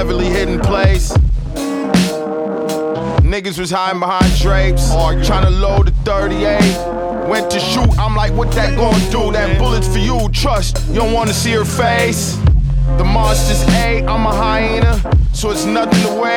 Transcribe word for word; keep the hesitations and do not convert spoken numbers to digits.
cleverly hidden place. Niggas was hiding behind drapes, or trying to load the thirty-eight. Went to shoot, I'm like, what that gon' do? That bullet's for you, trust, you don't wanna see her face. The monster's A, I'm a hyena, so it's nothing to wear.